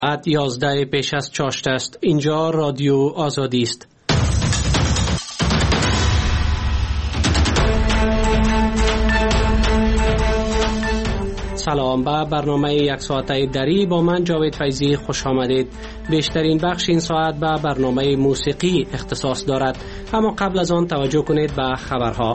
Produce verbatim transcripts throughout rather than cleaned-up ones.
ساعت یازده پیش از چاشت است. اینجا رادیو آزادی است. سلام، به برنامه یک ساعته دری با من جاوید فیضی خوش آمدید. بیشترین بخش این ساعت به برنامه موسیقی اختصاص دارد، اما قبل از آن توجه کنید به خبرها.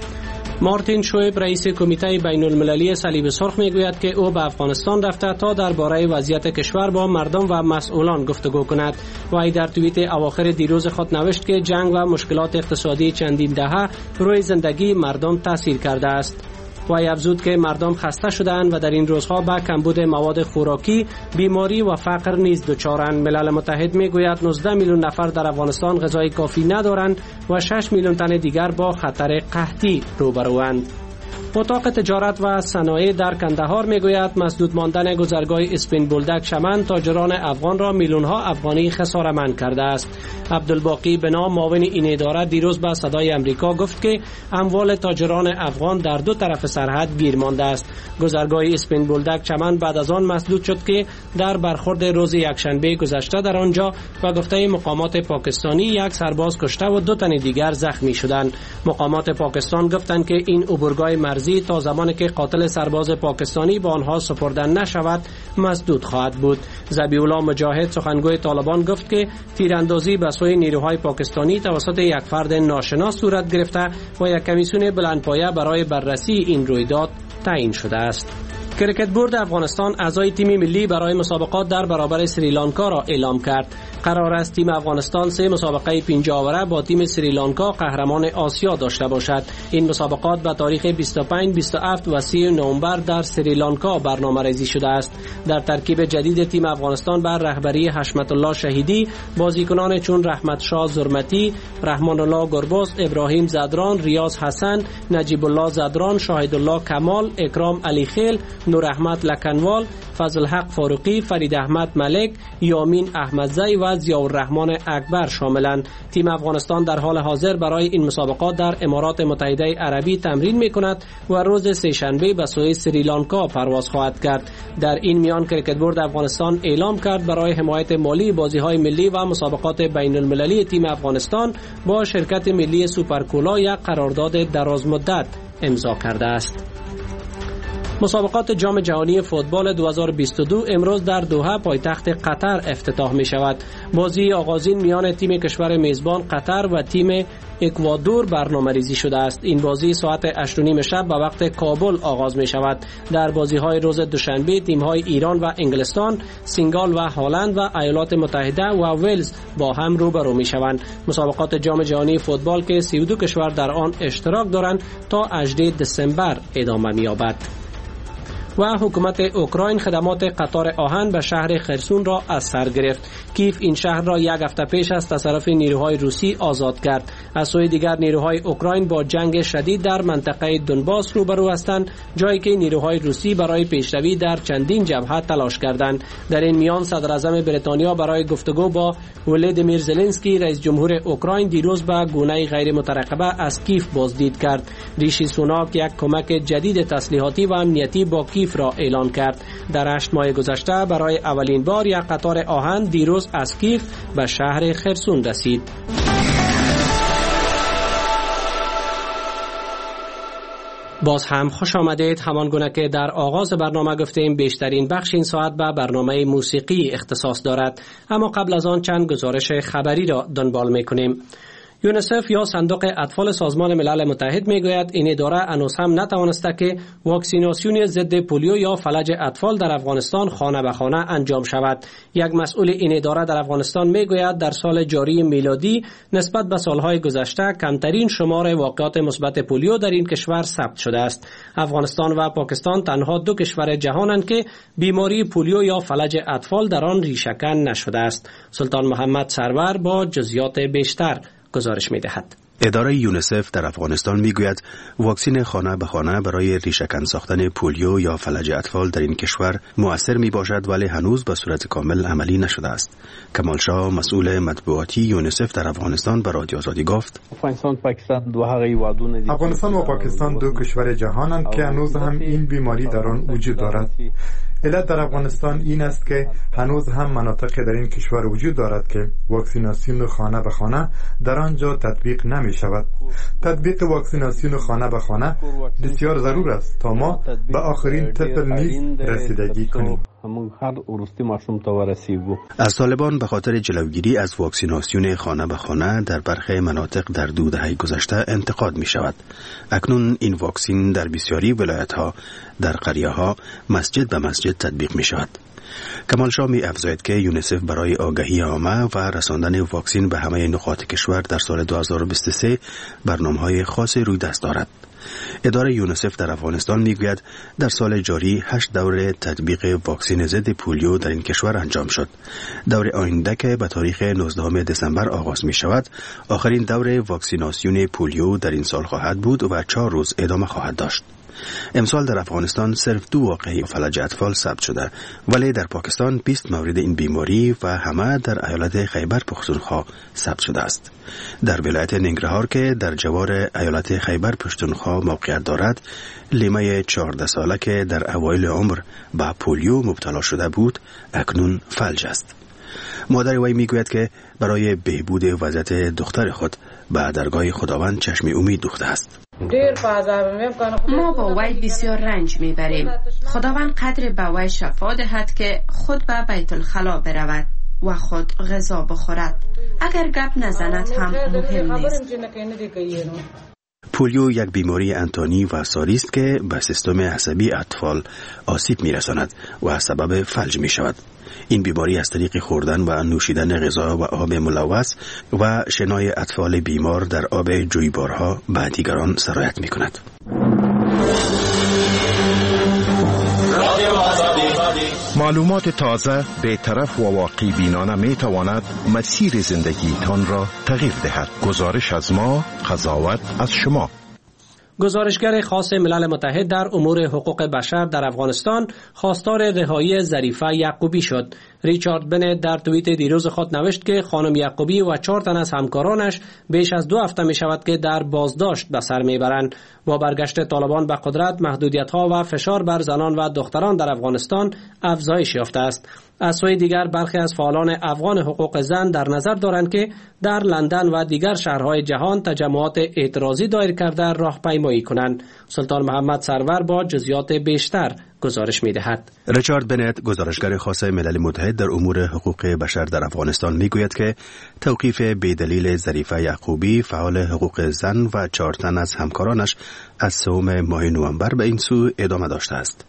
مارتین شویب رئیس کمیته بین المللی صلیب سرخ میگوید که او به افغانستان رفته تا درباره وضعیت کشور با مردم و مسئولان گفتگو کند. وی در توییت اواخر دیروز خود نوشت که جنگ و مشکلات اقتصادی چندین دهه روی زندگی مردم تاثیر کرده است. وی افزود که مردم خسته شدند و در این روزها به کمبود مواد خوراکی، بیماری و فقر نیز دچارند. ملل متحد میگوید نوزده میلیون نفر در افغانستان غذای کافی ندارند و شش میلیون تن دیگر با خطر قحطی روبروند. اتاق تجارت و صنایع در کندهار میگوید مسدود ماندن گذرگاه اسپین بولدک شمن تاجران افغان را میلیون‌ها افغانی خساره‌مند کرده است. عبدالباقی بنا معاون این اداره دیروز به صدای امریکا گفت که اموال تاجران افغان در دو طرف سرحد گیر مانده است. گذرگاه اسپین بولدک چمن بعد از آن مسدود شد که در برخورد روز یکشنبه گذشته در آنجا و گفته مقامات پاکستانی یک سرباز کشته و دو تن دیگر زخمی شدند. مقامات پاکستان گفتند که این عبورگاه مرزی تا زمانی که قاتل سرباز پاکستانی به آنها سپرده نشود مسدود خواهد بود. ذبیح الله مجاهد سخنگوی طالبان گفت که تیراندازی به سوی نیروهای پاکستانی توسط یک فرد ناشناس صورت گرفته و یک کمیسیون بلندپایه برای بررسی این رویداد تعیین شده است. کرکت بورد افغانستان اعضای تیم ملی برای مسابقات در برابر سریلانکا را اعلام کرد. قرار است تیم افغانستان سه مسابقه پنجاوره با تیم سریلانکا قهرمان آسیا داشته باشد. این مسابقات به تاریخ بیست و پنج، بیست و هفت و سی نوامبر در سریلانکا برنامه‌ریزی شده است. در ترکیب جدید تیم افغانستان بر رهبری حشمت الله شهیدی بازیکنان چون رحمت شاه زرمتی، رحمان الله گربز، ابراهیم زدران، ریاض حسن، نجیب الله زدران، شاهد الله کمال، اکرام علی خیل، نور احمد لکنوال، فضل حق فاروقی، فرید احمد ملک، یامین احمدزی و ضیاءالرحمن اکبر شاملند. تیم افغانستان در حال حاضر برای این مسابقات در امارات متحده عربی تمرین می‌کند و روز سه‌شنبه به سوی سریلانکا پرواز خواهد کرد. در این میان کرکت بورد افغانستان اعلام کرد برای حمایت مالی بازی‌های ملی و مسابقات بین المللی تیم افغانستان با شرکت ملی سوپرکولا یک قرارداد درازمدت امضا کرده است. مسابقات جام جهانی فوتبال دو هزار و بیست و دو امروز در دوحه پایتخت قطر افتتاح می شود. بازی آغازین میان تیم کشور میزبان قطر و تیم اکوادور برنامه‌ریزی شده است. این بازی ساعت هشت و نیم شب به وقت کابل آغاز می شود. در بازی‌های روز دوشنبه تیم‌های ایران و انگلستان، سنگال و هلند و ایالات متحده و ولز با هم روبرو می شوند. مسابقات جام جهانی فوتبال که سی و دو کشور در آن اشتراک دارند تا هجدهم دسامبر ادامه می‌یابد. و حکومت اوکراین خدمات قطار آهن به شهر خرسون را از سر گرفت. کیف این شهر را یک هفته پیش از تصرف نیروهای روسی آزاد کرد. از سوی دیگر نیروهای اوکراین با جنگ شدید در منطقه دونباس روبرو هستند، جایی که نیروهای روسی برای پیشروی در چندین جبهه تلاش کردند. در این میان صدر اعظم بریتانیا برای گفتگو با ولادیمیر زلنسکی رئیس جمهور اوکراین دیروز به گونه غیر مترقبه از کیف بازدید کرد. ریشی سوناک یک کمک جدید تسلیحاتی و امنیتی با کیف را اعلان کرد. در هشت ماه گذشته برای اولین بار یک قطار آهن دیروز از کیف به شهر خرسون رسید. باز هم خوش آمدید. همان گونه که در آغاز برنامه گفتیم بیشترین بخش این ساعت به برنامه موسیقی اختصاص دارد، اما قبل از آن چند گزارش خبری را دنبال می‌کنیم. یونیسف یا صندوق اطفال سازمان ملل متحد میگوید این اداره هنوز هم نتوانسته که واکسیناسیون ضد پولیو یا فلج اطفال در افغانستان خانه به خانه انجام شود. یک مسئول این اداره در افغانستان میگوید در سال جاری میلادی نسبت به سالهای گذشته کمترین شمار واقعات مثبت پولیو در این کشور ثبت شده است. افغانستان و پاکستان تنها دو کشور جهانند که بیماری پولیو یا فلج اطفال در آن ریشه‌کن نشده است. سلطان محمد سرور با جزئیات بیشتر گزارش می‌دهد. اداره یونیسف در افغانستان میگوید واکسن خانه به خانه برای ریشه‌کن ساختن پولیو یا فلج اطفال در این کشور مؤثر می باشد، ولی هنوز به صورت کامل عملی نشده است. کمال شاه مسئول مطبوعاتی یونیسف در افغانستان به رادیو آزادی گفت افغانستان افغانستان و پاکستان دو کشور جهانند که هنوز هم این بیماری در آن وجود دارد. علت در افغانستان این است که هنوز هم مناطق در این کشور وجود دارد که واکسیناسیون خانه به خانه در آنجا تطبیق نمی شود. تطبیق واکسیناسیون خانه به خانه بسیار ضرور است تا ما به آخرین طفل نیز رسیدگی کنیم. از طالبان به خاطر جلوگیری از واکسیناسیون خانه به خانه در برخی مناطق در دو دهه گذشته انتقاد می شود. اکنون این واکسین در بسیاری ولایت‌ها در قریه‌ها مسجد به مسجد تطبیق می شود. کمال شاه می افزاید که یونیسف برای آگاهی عامه و رساندن واکسین به همه نقاط کشور در سال دو هزار و بیست و سه برنامه‌های خاصی روی دست دارد. اداره یونیسف در افغانستان میگوید در سال جاری هشت دوره تطبیق واکسن ضد پولیو در این کشور انجام شد. دور آینده که به تاریخ نوزدهم دسامبر آغاز می شود، آخرین دوره واکسیناسیون پولیو در این سال خواهد بود و چهار روز ادامه خواهد داشت. امسال در افغانستان صرف دو واقعه فلج اطفال ثبت شده، ولی در پاکستان بیست مورد این بیماری و همه در ایالت خیبر پختونخوا ثبت شده است. در ولایت ننگرهار که در جوار ایالت خیبر پختونخوا موقعیت دارد، لیمه چهارده ساله که در اوایل عمر به پولیو مبتلا شده بود، اکنون فلج است. مادر وی میگوید که برای بهبود وضعیت دختر خود به درگاه خداوند چشم امید دوخته است. ما با وی بسیار رنج میبریم. خداوند قدر به وی شفا دهد که خود به بیت الخلا برود و خود غذا بخورد. اگر گپ نزند هم مهم نیست. پولیو یک بیماری انتانی و ساری است که به سیستم عصبی اطفال آسیب میرساند و سبب فلج می شود. این بیماری از طریق خوردن و نوشیدن غذا و آب ملوث و شنای اطفال بیمار در آب جویبارها به دیگران سرایت می کند. معلومات تازه، بی‌طرف و واقعی بینانه می تواند مسیر زندگی تان را تغییر دهد. گزارش از ما، قضاوت از شما. گزارشگر خاص ملل متحد در امور حقوق بشر در افغانستان خواستار رهایی ظریفه یعقوبی شد. ریچارد بنت در توییت دیروز خود نوشت که خانم یعقوبی و چهار تن از همکارانش بیش از دو هفته می شود که در بازداشت به سر می برند. با برگشت طالبان به قدرت، محدودیت‌ها و فشار بر زنان و دختران در افغانستان افزایش یافته است. از سوی دیگر برخی از فعالان افغان حقوق زن در نظر دارند که در لندن و دیگر شهرهای جهان تجمعات اعتراضی دایر کرده راهپیمایی کنند. سلطان محمد سرور با جزئیات بیشتر گزارش می‌دهد. ریچارد بنت، گزارشگر خاص ملل متحد در امور حقوق بشر در افغانستان میگوید که توقیف بی‌دلیل ظریفه یعقوبی، فعال حقوق زن و چهار تن از همکارانش از سوم ماه نوامبر به این سو ادامه داشته است.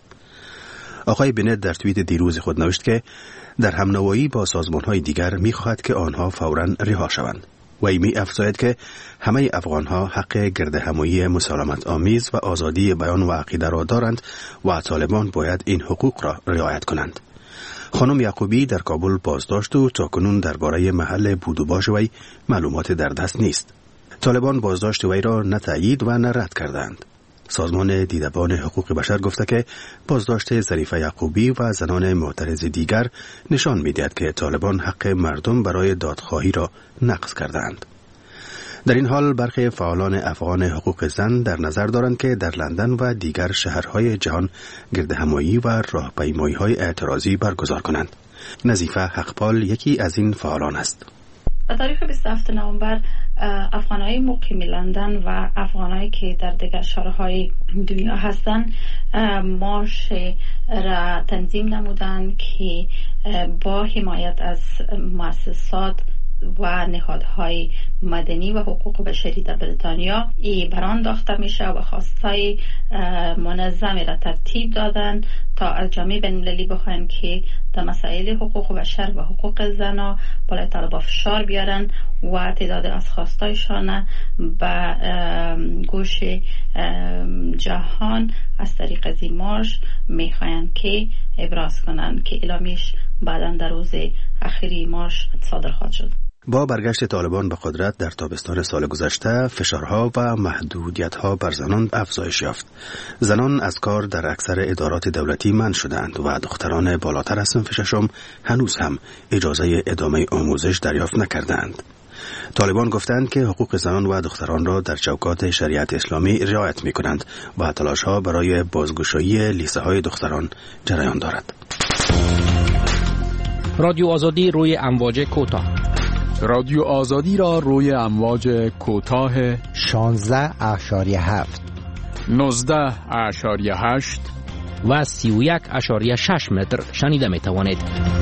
آقای بنت در توییت دیروز خود نوشت که در همنوایی با سازمان‌های دیگر می‌خواهد که آنها فوراً رها شوند. وی می افزاید که همه افغان‌ها حق گردهمایی مسالمت آمیز و آزادی بیان و عقیده را دارند و طالبان باید این حقوق را رعایت کنند. خانم یعقوبی در کابل بازداشت و تاکنون درباره محل بود و باش وی معلومات در دست نیست. طالبان بازداشت وی را نه تایید و نه رد کردند. سازمان دیدبان حقوق بشر گفته که بازداشت ظریفه یعقوبی و زنان معترض دیگر نشان می‌دهد که طالبان حق مردم برای دادخواهی را نقض کردند. در این حال برخی فعالان افغان حقوق زن در نظر دارند که در لندن و دیگر شهرهای جهان گردهمایی و راهپیمایی‌های اعتراضی برگزار کنند. نظیفه حقپال یکی از این فعالان است. در تاریخ بیست و هفتم نوامبر افغانهای مقیم لندن و افغانهایی که در دیگر شهرهای دنیا هستند مارش را تنظیم نمودند که با حمایت از مؤسسات و نهادهای مدنی و حقوق بشری در بریتانیا ای بران داخته میشه و خواستای منظمی را ترتیب دادن تا از جامعه بین‌المللی بخواهند که در مسائل حقوق بشر و حقوق زنا بالای طالبان فشار بیارن و تعداد از خواستایشان به گوش جهان از طریق از این مارش میخواهند که ابراز کنند که اعلامیش بعداً در روز اخیری مارش صادر خواهد شد. با برگشت طالبان به قدرت در تابستان سال گذشته، فشارها و محدودیت‌ها بر زنان افزایش یافت. زنان از کار در اکثر ادارات دولتی منع شدند و دختران بالاتر از صنف ششم هنوز هم اجازه ادامه آموزش دریافت نکردند. طالبان گفتند که حقوق زنان و دختران را در چوکات شریعت اسلامی رعایت می‌کنند و تلاش‌ها برای بازگشایی لیسه‌های دختران جریان دارد. رادیو آزادی روی امواج کوتاه. رادیو آزادی را روی امواج کوتاه شانزده اشاری هفت، نوزده اشاری هشت و سی و یک اشاری شش متر شنیده می توانید.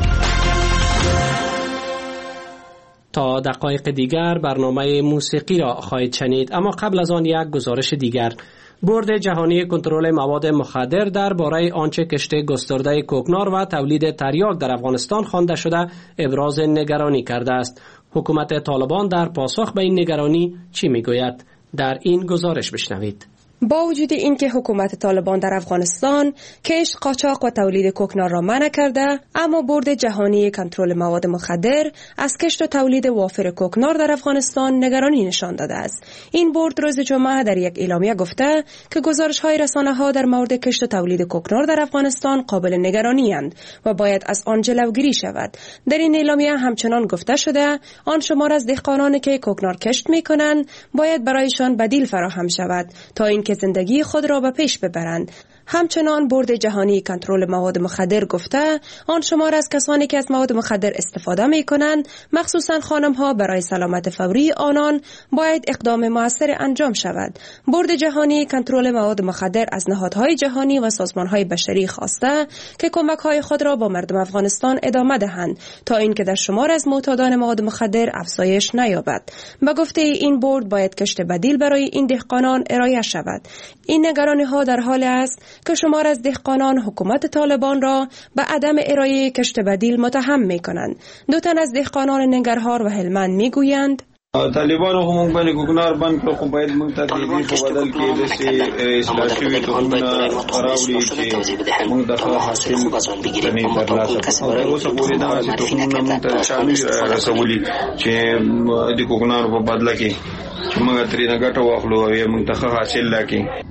تا دقایق دیگر برنامه موسیقی را خواهید شنید، اما قبل از آن یک گزارش دیگر. بورد جهانی کنترل مواد مخدر درباره آنچه کشت گسترده کوکنار و تولید تریاک در افغانستان خوانده شده ابراز نگرانی کرده است. حکومت طالبان در پاسخ به این نگرانی چی میگوید؟ در این گزارش بشنوید. با وجود اینکه حکومت طالبان در افغانستان کشت، قاچاق و تولید کوکنار را منع کرده، اما بورد جهانی کنترل مواد مخدر از کشت و تولید وافر کوکنار در افغانستان نگرانی نشان داده است. این بورد روز جمعه در یک اعلامیه گفته که گزارش‌های رسانه‌ها در مورد کشت و تولید کوکنار در افغانستان قابل نگرانی اند و باید از آن جلوگیری شود. در این اعلامیه همچنان گفته شده آن شمار از دهقانانی که کوکنار کشت می‌کنند باید برایشان بدیل فراهم شود تا اینکه زندگی خود را به پیش ببرند. همچنان بورد جهانی کنترل مواد مخدر گفته آن شمار از کسانی که از مواد مخدر استفاده می کنند، مخصوصا خانم ها، برای سلامت فوری آنان باید اقدام موثر انجام شود. بورد جهانی کنترل مواد مخدر از نهادهای جهانی و سازمان های بشری خواسته که کمک های خود را با مردم افغانستان ادامه دهند تا اینکه در شمار از معتادان مواد مخدر افزایش نیابد. به گفته این بورد باید کشت بدیل برای این دهقانان ارائه شود. این نگرانی ها در حال است که شمار از دهقانان حکومت طالبان را به عدم ارائه کشت بدیل متهم می کنند. دو تن از دهقانان ننگرهار و هلمند می گویند طالبان هم باندې کوکنار باندې کړو، خو باید موږ ته دې په بدل کې د سي اصلاح شوي ټولونه راوړي چې موږ د حاصل نه ترلاسه کړو. اوس پورې دا چې ټولونه موږ ته شامل رسولي چې د کوکنار په بدله کې چې موږ ترې نه ګټه واخلو او موږ ته حاصل لاکړي.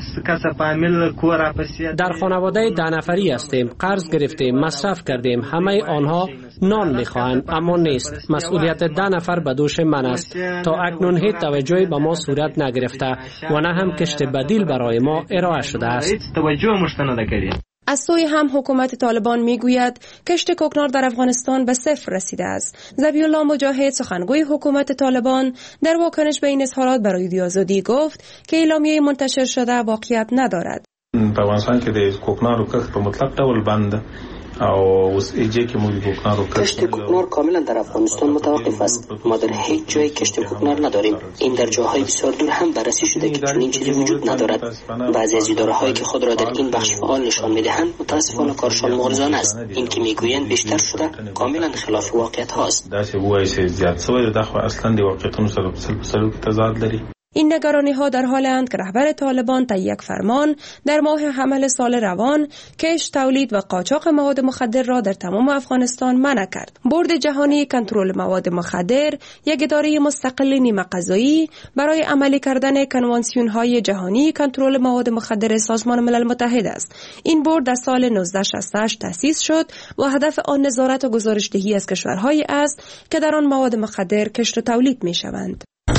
در خانواده ده نفری هستیم، قرض گرفتیم، مصرف کردیم، همه آنها نان میخواهند اما نیست. مسئولیت ده نفر به دوش من است. تا اکنون هیچ توجهی به ما صورت نگرفته و نه هم کشت بدیل برای ما ارائه شده است. از سوی هم حکومت طالبان میگوید کشت کوکنار در افغانستان به صفر رسیده است. ذبیح الله مجاهد، سخنگوی حکومت طالبان، در واکنش به این اظهارات برای رادیو آزادی گفت که اعلامیه منتشر شده واقعیت ندارد. په افغانستان کې د کوکنارو کښت په مطلق ډول بند او اوس ایجه کې موږ کوکنارو کشت کوکنار کاملا در افغانستان متوقف است. ما در هیچ جای کشت کوکنار نداریم. این در جاهای بسیار دور هم بررسی شده که چنین چیزی وجود ندارد. بعضی از اداره‌هایی که خود را در این بخش فعال نشان می‌دهند متاسفانه کارشان مغرضانه است. این که میگویند بیشتر شده کاملا خلاف واقعیت هاست. دا چې وایي چې زیات شوی دا خو اصلا د واقعیتونو سره په سلو کې تضاد لري. این نگرانی ها در حال اند که رهبر طالبان طی یک فرمان در ماه حمل سال روان کشت، تولید و قاچاق مواد مخدر را در تمام افغانستان منع کرد. بورد جهانی کنترل مواد مخدر یک اداره مستقل نیمه قضایی برای عملی کردن کنوانسیون های جهانی کنترل مواد مخدر سازمان ملل متحد است. این بورد در سال نوزده شصت و هشت تأسیس شد و هدف آن نظارت و گزارشدهی از کشورهایی است که در آن مواد مخدر کشت و تولید می شوند.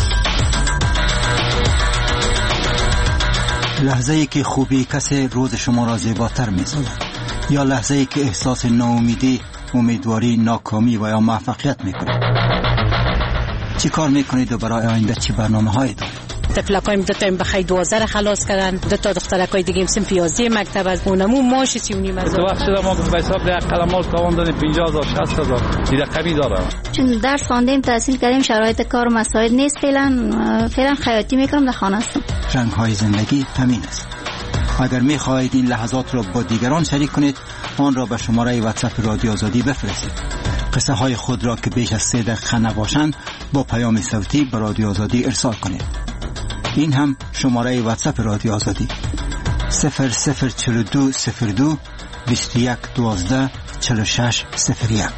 لحظه ای که خوبی کسی روز شما را زیباتر می سازد، یا لحظه ای که احساس ناامیدی، امیدواری، ناکامی و یا موفقیت می کنید. چی کار می کنید و برای آینده چی برنامه هایی دارید؟ تفلکایم دو تا بخای دوازده را خلاص کردن، دو تا دخترکای دیگه هم سن پیازی مکتب از اونمو ماش سیونی مزار. تو وقت شده ما به حساب ده قلماش تاوان دادیم پنجاه هزار شصت هزار دیگه کمی داره. چون درس خواندیم، تحصیل کردیم، شرایط کار و مسائل نیست، فعلا فعلا خیاطی میکنم، در خانه هستم. رنگ های زندگی همین است. اگر می خواهید این لحظات را با دیگران شریک کنید، آن را به شماره واتساپ رادیو آزادی بفرستید. قصه های خود را که بیش از سه دقیقه نباشند با پیام صوتی به رادیو آزادی ارسال کنید. این هم شماره واتساپ رادیو آزادی صفر صفر چهل و دو صفر دو بیست و یک دوازده چهل و شش صفر یک.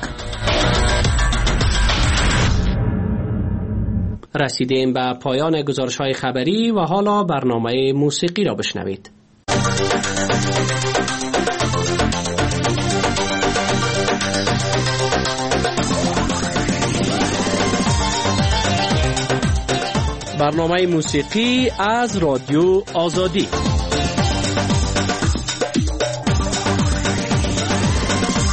رسیدیم به پایان گزارش‌های خبری و حالا برنامه موسیقی را بشنوید. برنامه موسیقی از رادیو آزادی.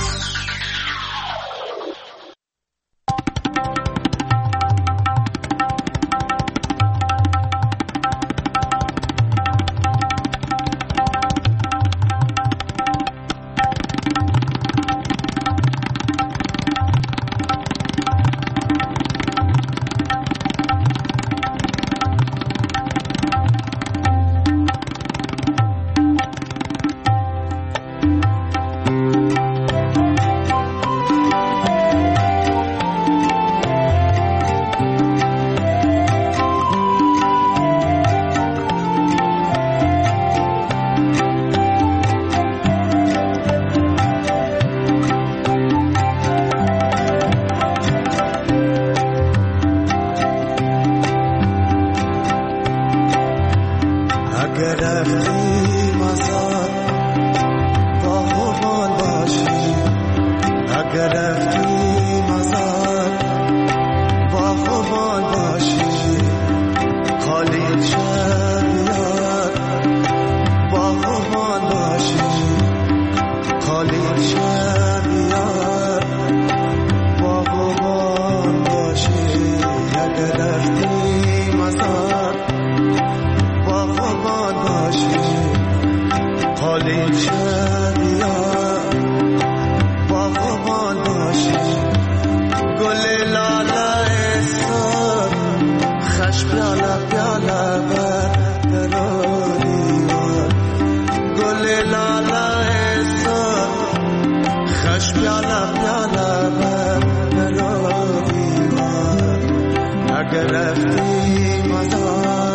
گل لاله سر خش پیاله پیاله بر درو دیوار گل لاله سر خش پیاله پیاله بر درو دیوار اگر رفتی مزار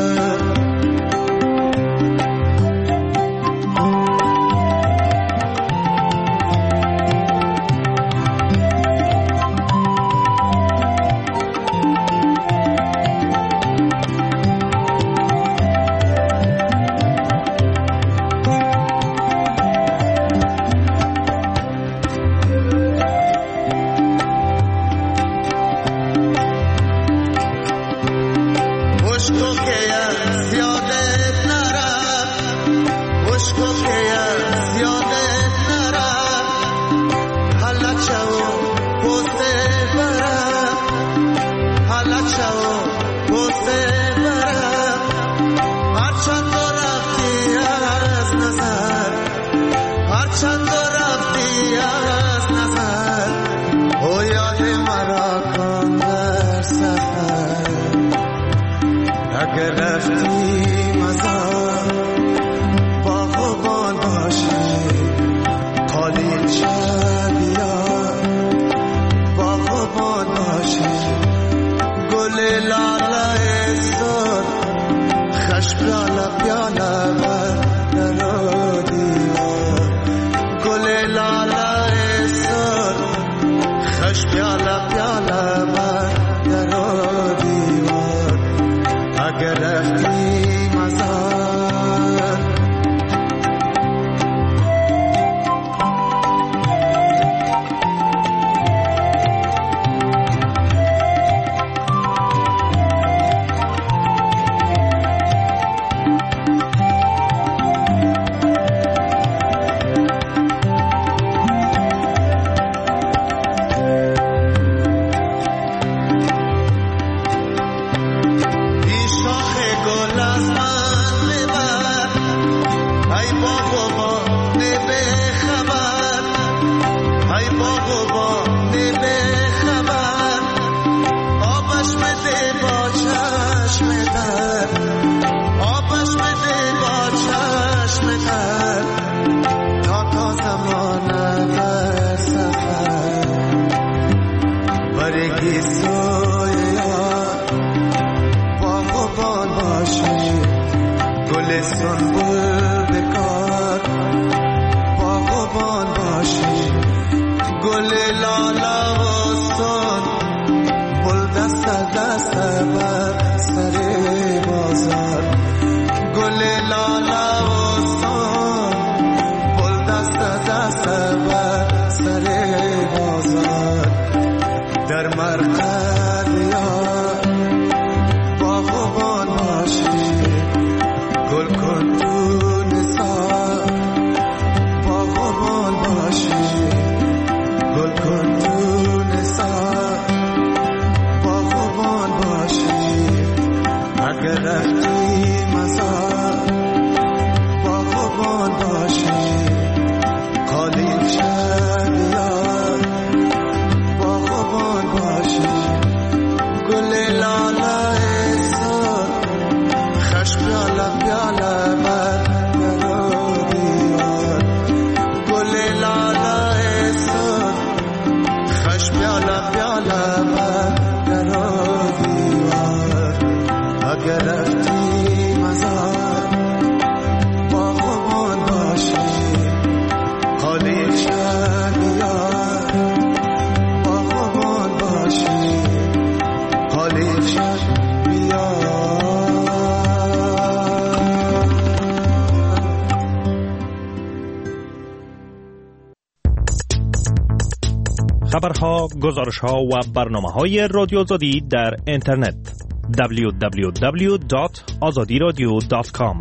خبرها، گزارشها و برنامه‌های رادیو آزادی در اینترنت دبلیو دبلیو دبلیو دات آزادی رادیو دات کام.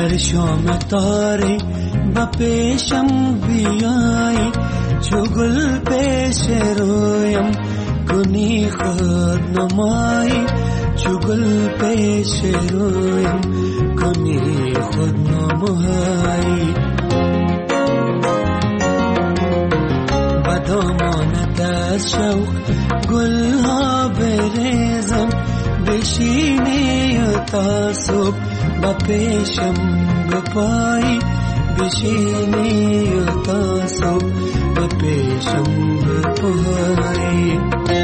اگر شام تاری با پیشم بیایی چو گل پیش رویم کنی خود نمایی چو گل پیش رویم کنی خود نمایی با دامانت از شوق گل ها بریزم بشینی تا صبح با پیشم بپایی بشینی تا صبح با پیشم بپایی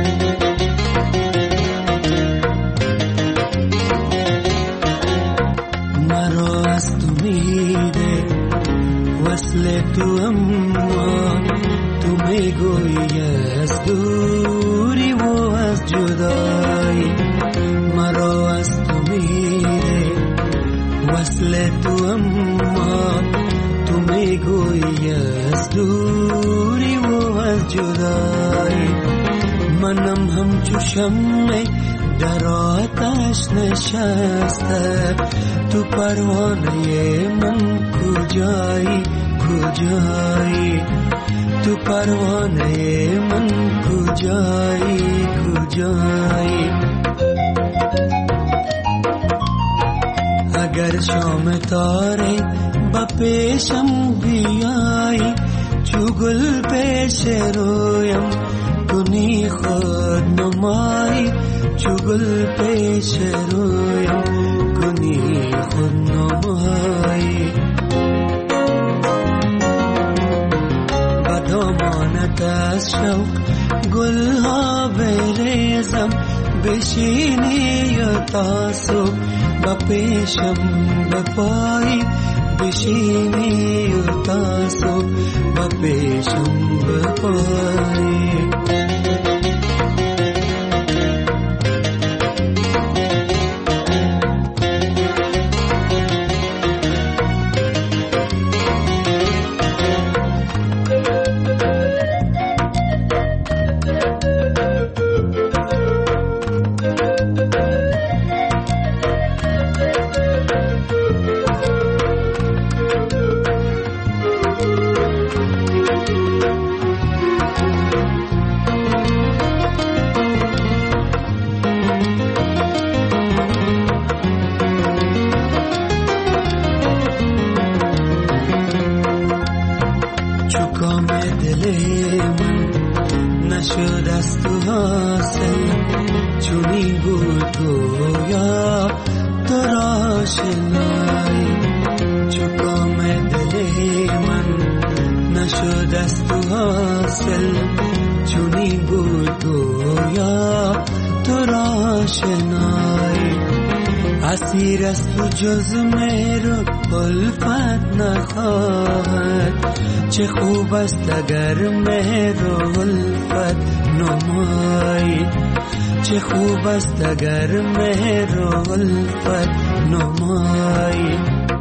مرا از تو میده وصل تو اما تو میگویی از دوری و از جدایی مرا از تو میده وصل تو اما تو میگویی از دوری و از جدایی منم همچو شمع در آتش نشسته تو پروانه من کجایی کجایی تو پروانه من کجایی کجایی اگر شام تاره با پیشم بیایی چو گل پیش رویم کنی خود نمایی چو گل پیش رویم کنی خود نمایی با دامانت از شوق گل ها بریزم بشینی تا صبح با پیشم بپایی بشینی تا صبح با پیشم بپایی اسیر است تو جز میرو الفت نخواهد چه خوب است اگر میرو الفت نمایی چه خوب است اگر میرو الفت نمایی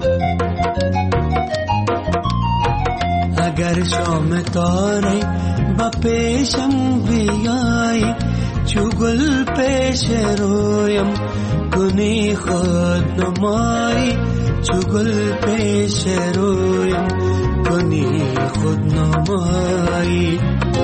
اگر شام تاره با پیشم بیایی چو گل پیش رویم کنی خود نمایی چو گل پیش رویم کنی خود نمایی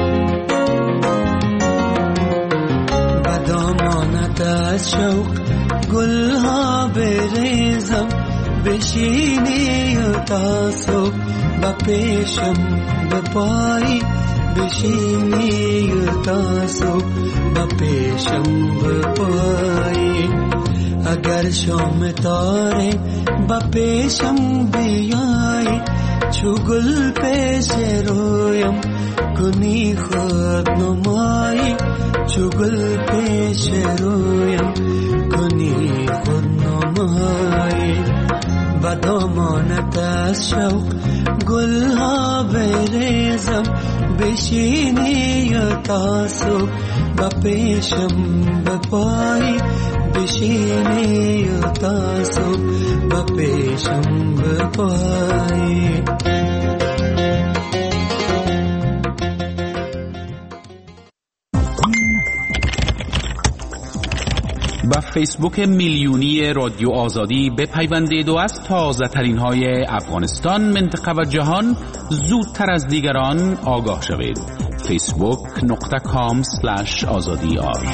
با دامانت از شوق گل ها بریزم بشینی تا صبح با پیشم بپایی بشینی تا صبح با پیشم بپایی اگر شام تاره با پیشم بیایی چو گل پیش رویم کنی خود نمایی چو گل پیش رویم کنی خود نمایی با دامانت از شوق گل ها بریزم بشینی تا صبح با پیشم بپایی بشینی تا صبح با پیشم بپایی به فیسبوک میلیونی رادیو آزادی بپیوندید و از تازه ترین های افغانستان، منطقه و جهان زودتر از دیگران آگاه شوید. فیسبوک نقطه کام سلش آزادی آر.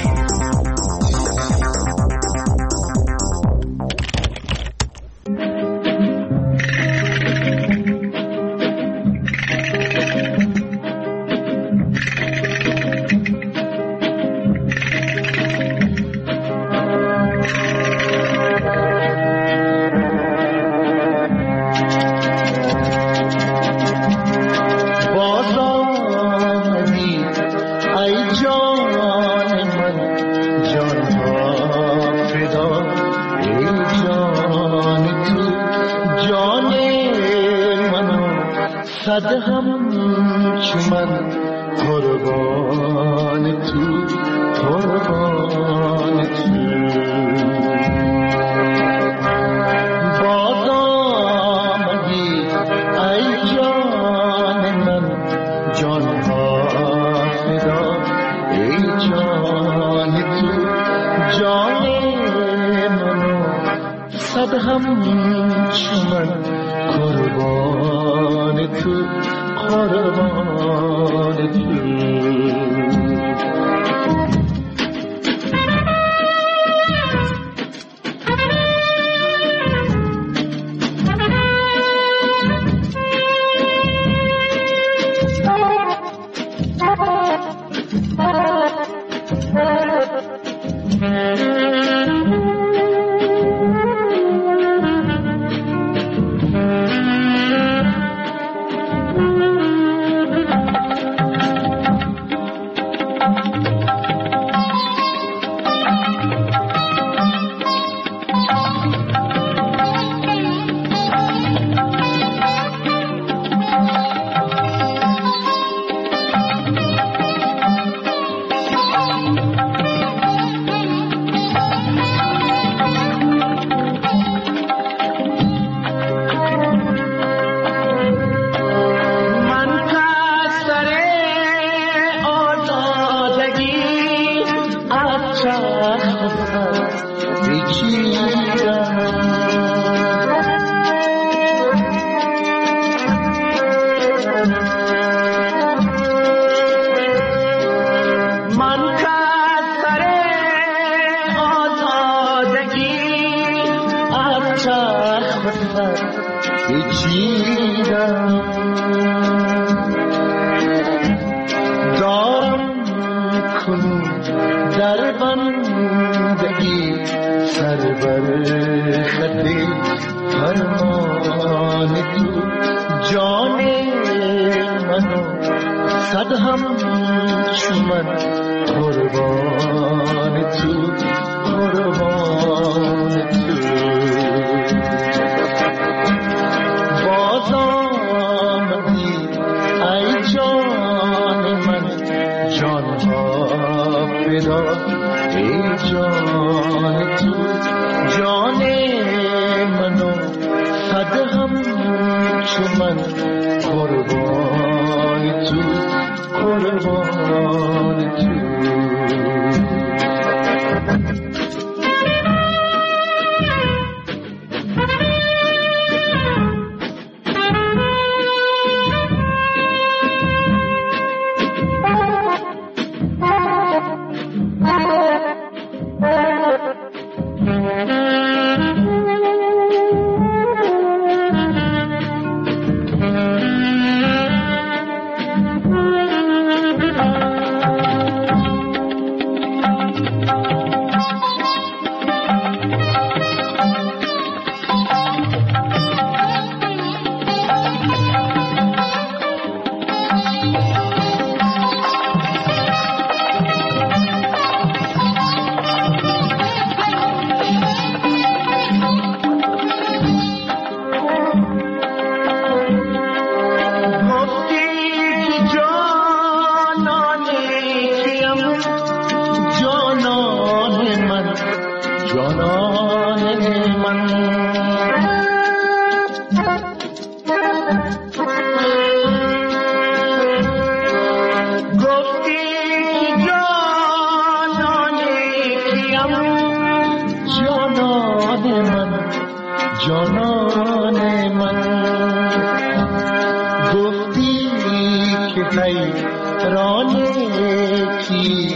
حیران کی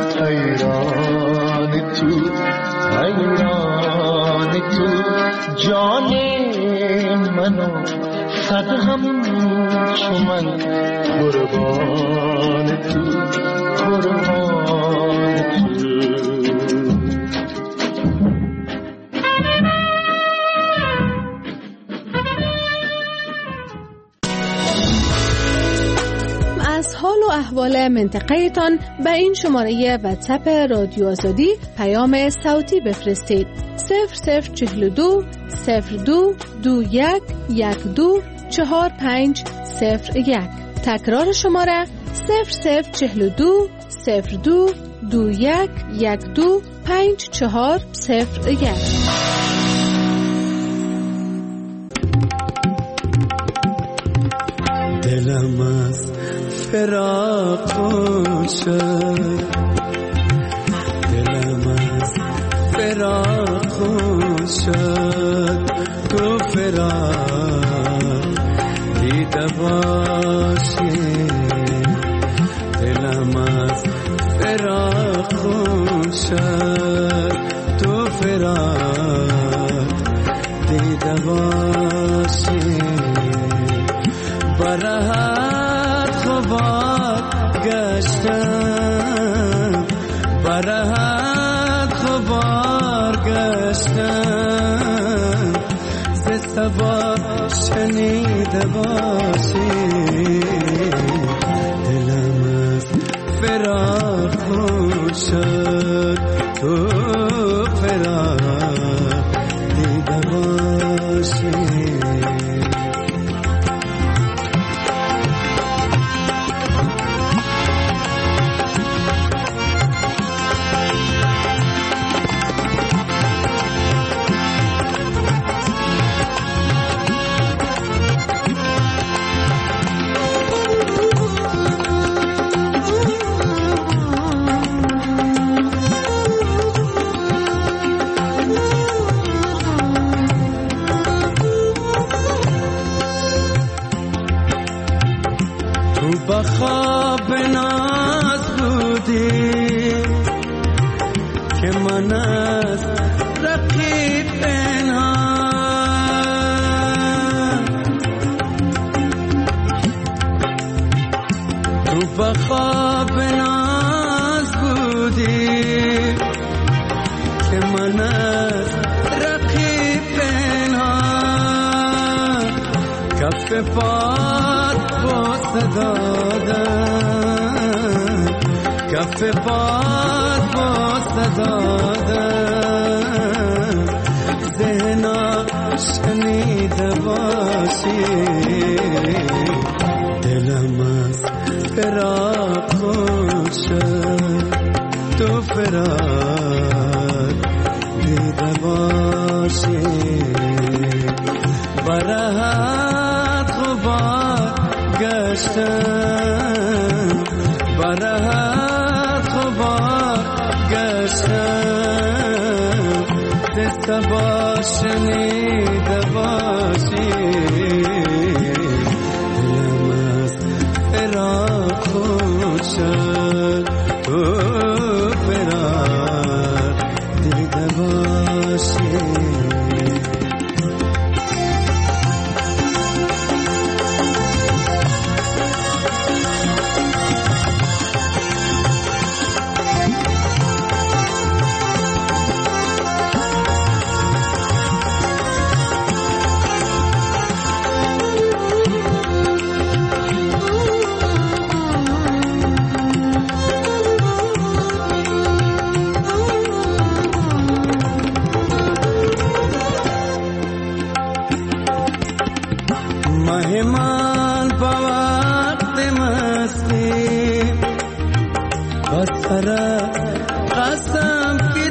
حیران تو حیران تو جان منو صد هم چو من قربان تو قربان تو از حال و احوال منطقه تان به این شماره واتساپ رادیو آزادی پیام صوتی بفرستید. صفر صفر چهل و دو صفر دو دو یک یک دو چهار پنج صفر یک. تکرار شماره صفر صفر چهل و دو صفر دو دو یک یک دو پنج چهار صفر یک. دلم از فراق شد، دلم از فراق شد، تو فراق دیده باشی. دلم از فراق شد، تو فراق دیده باشی. برهت خوبات گشتم، برهت خوبار گشتم، ز صبا شنیده باشی. دلم از فراق شد، تو فراق دیده باشی. خواب ناز بودی که من از رقیب پنهان، تو با خواب ناز بودی که من از رقیب پنهان. کف پاد با صدادم، کف پاد با صدادم، ذهنا شنیده باشی. دلم از فراق شد، تو فراق دیده باشی. برهت خوبات گشتم، برهت خوبات گشتم، ز صبا شنیده باشی. دلم از فراق شد، تو فراق دیده باشی. مهمان با وقت مستی بسر قسم که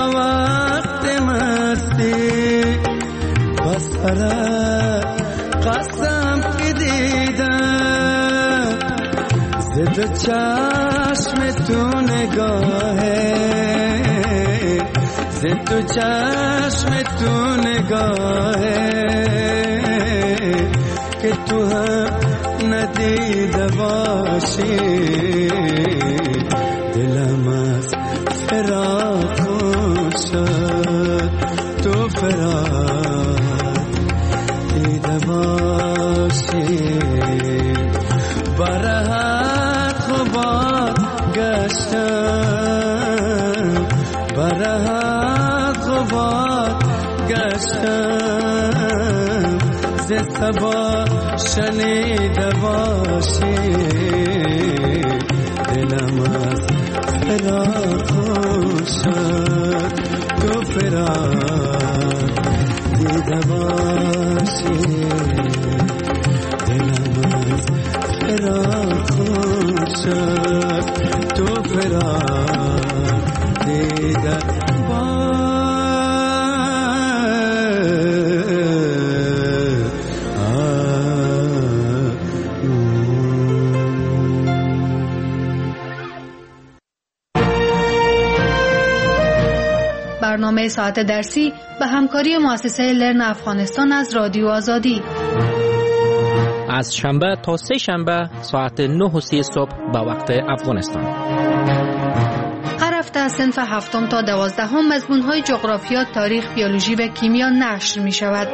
دیدم دو چشم تو نگاهه ز دو چشم تو نگاهه که تو هم ندیده باشی دلم از فراق شد تو فراق دیده باشی برهت غبار گشتم برهت غبار گشتم ز صبا شنیده باشی دلم از فراق شد تو فراق دیده باشی دلم از فراق شد تو فراق دیده برنامه ساعت درسی به همکاری مؤسسه لرن افغانستان از رادیو آزادی از شنبه تا سه شنبه ساعت نه و سی صبح به وقت افغانستان. هر هفته از صنف هفتم تا دوازدهم مضمون‌های جغرافیا، تاریخ، بیولوژی و کیمیا نشر می شود.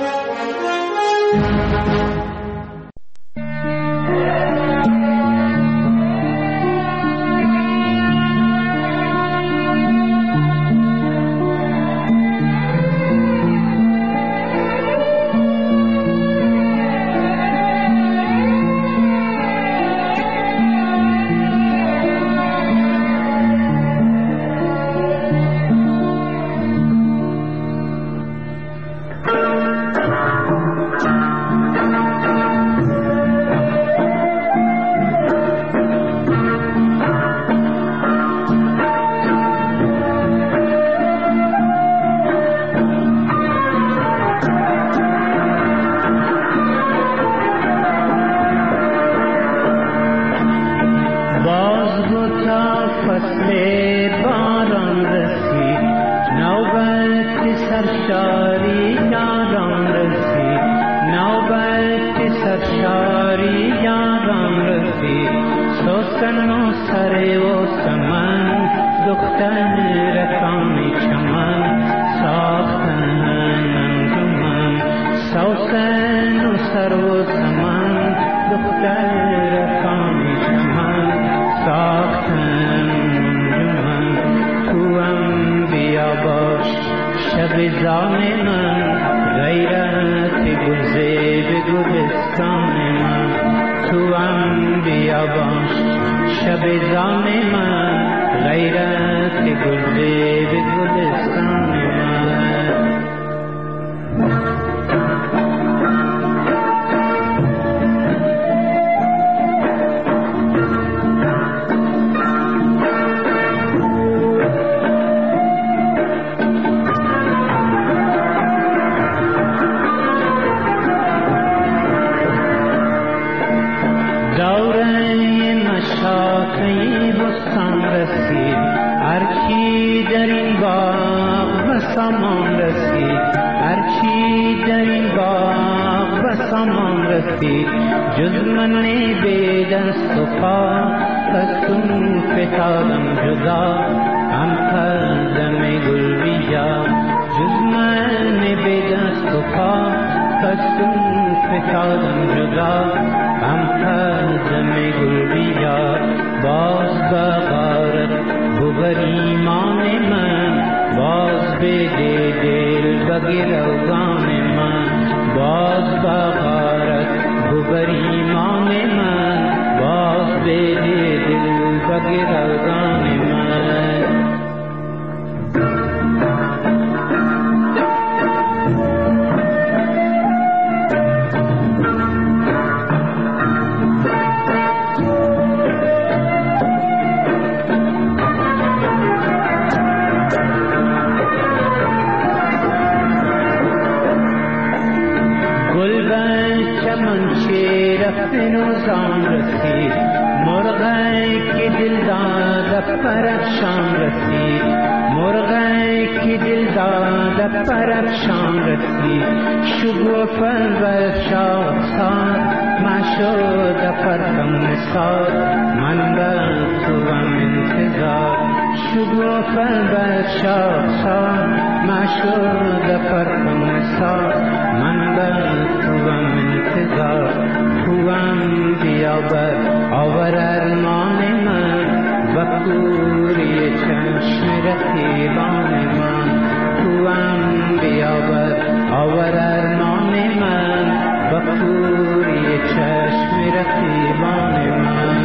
مرغی که دل داده پرافشان رسید مرغی که دل داده پرافشان رسید شگو فر شاخسار مشود پرتم ساد من به توام انتظار شگو فر شاخسار مشود پرتم ساد من به توام انتظار توام بیابر آور ارمان من بکوری چشم رقیبان من توام بیابر آور ارمان من بکوری چشم رقیبان من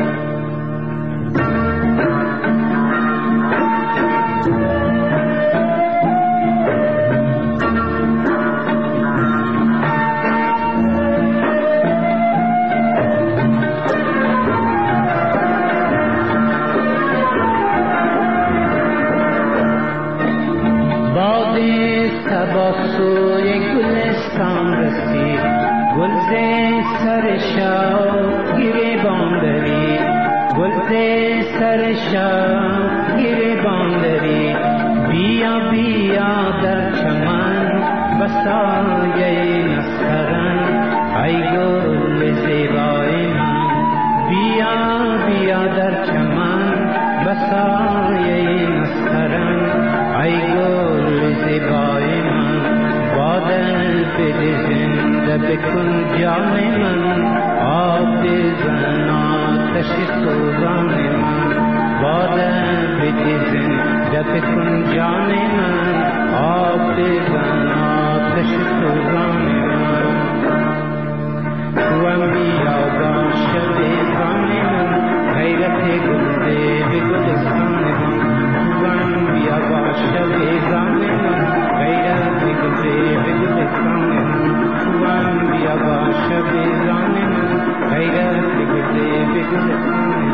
سوی گلستان رسید گلز سر شاه گریبان داری گلز سر شاه گریبان داری بیا بیا در چمن بسایه نسترن ای گل زیبای من بیا بیا در چمن بسایه نسترن ای گل زیبای من دل زنده بکن جان من آب بزن آتش سوزان من بادم بده زنده بکن جان من آب بزن آتش سوزان من توام بیابان شب زان من غیرت گلده به گلستان من توام بیابان شب زان من غیرت گلده به گلستان من توام بیابان شب زان من غیرت گلده به گلستان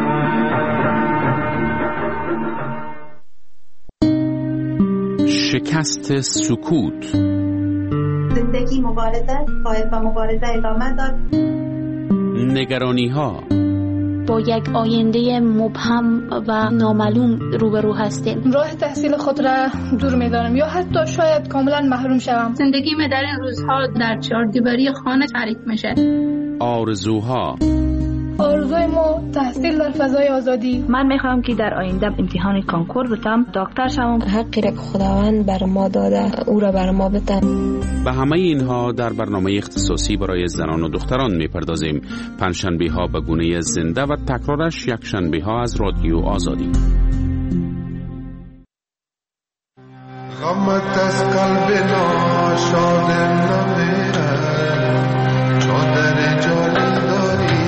من شکست سکوت زندگی مبارزه باید با مبارزه ادامه داد نگرانی ها با یک آینده مبهم و نامعلوم روبرو هستیم راه تحصیل خود را دور می‌دانم یا حتی شاید کاملا محروم شوم زندگی من در این روزها در چهاردیواری خانه تعریف میشه آرزوها آرزوی ما تحصیل در فضای آزادی من میخوام که در آینده امتحان کانکور بتم دکتر شوم حقی را که خداوند بر ما داده او را بر ما بده به همه اینها در برنامه اختصاصی برای زنان و دختران میپردازیم پنجشنبه ها به گونه زنده و تکرارش یک شنبه ها از رادیو آزادی. غمت از قلب ناشاد نمیره چادر جالی داری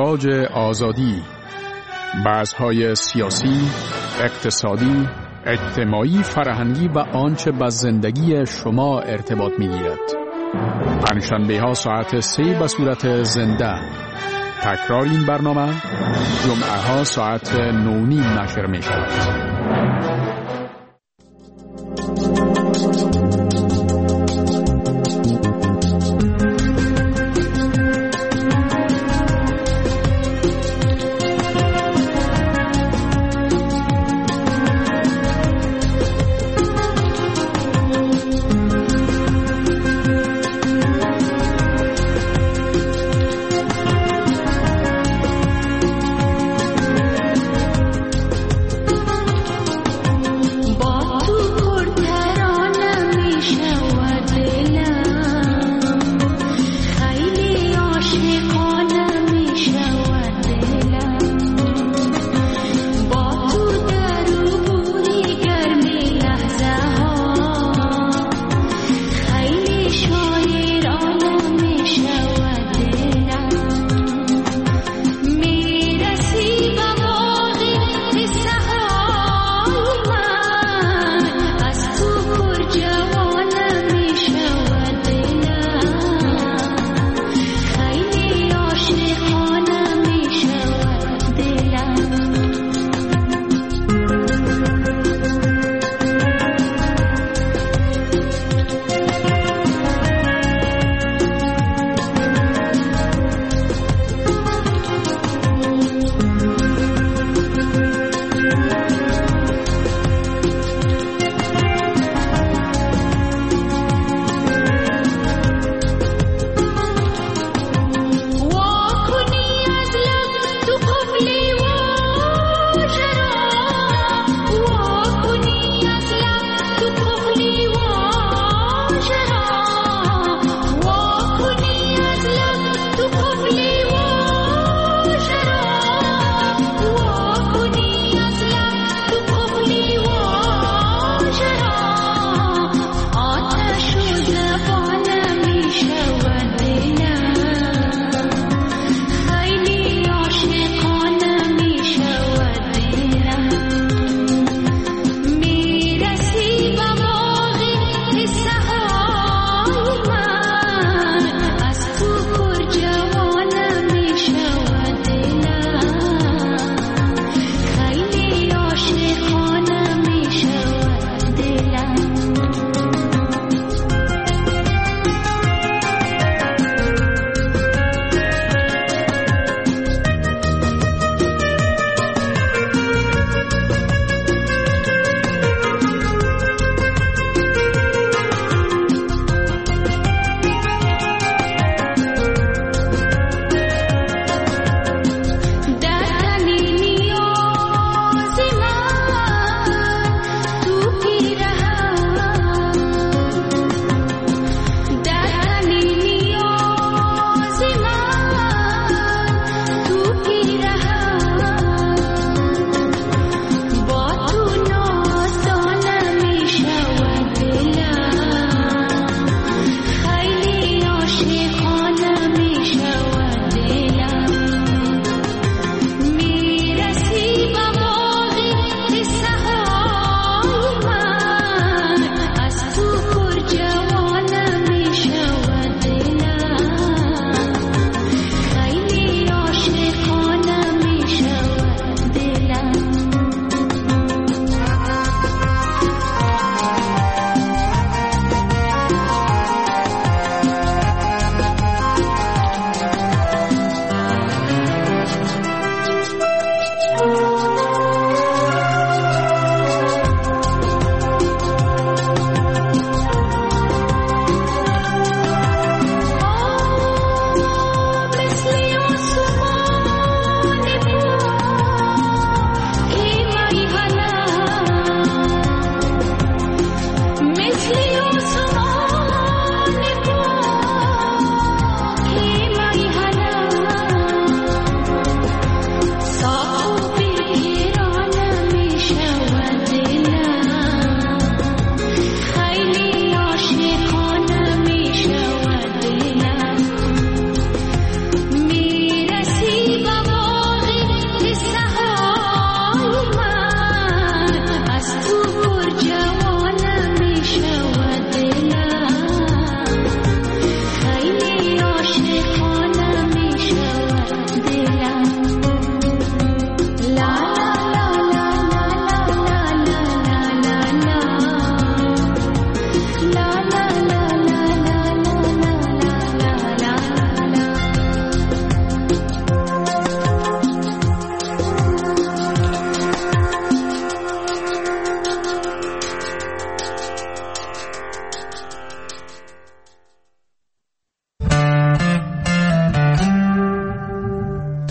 امواج آزادی، بحث‌های سیاسی، اقتصادی، اجتماعی، فرهنگی و آنچه به زندگی شما ارتباط می‌گیرد. پنجشنبه ها ساعت سه به صورت زنده. تکرار این برنامه جمعه ها ساعت نو نیم نشر می شود.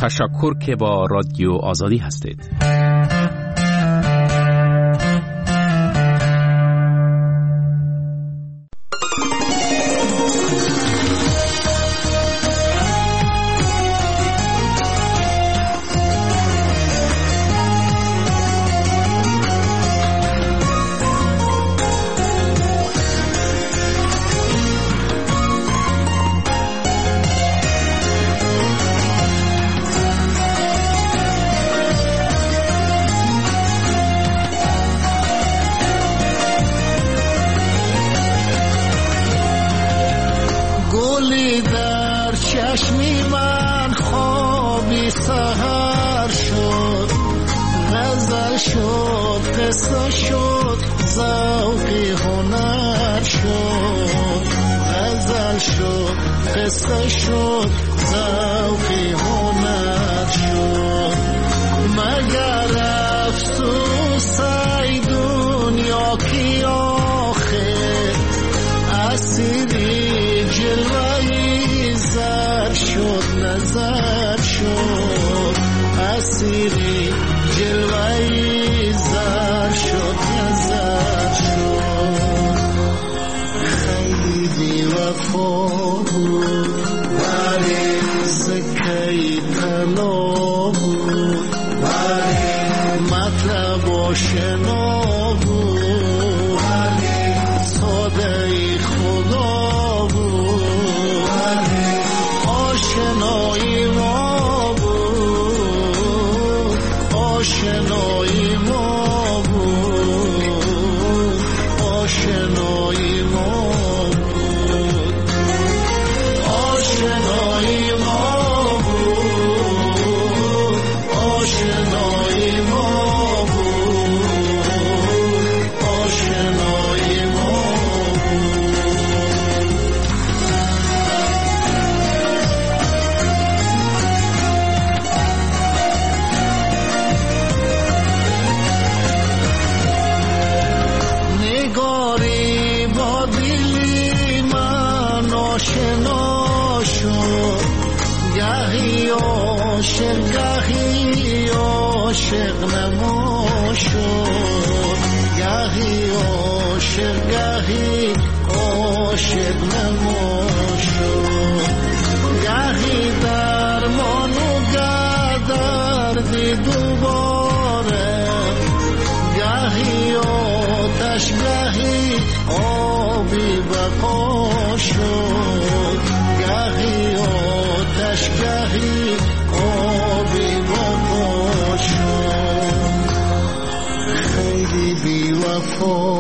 تشکر که با رادیو آزادی هستید. Oh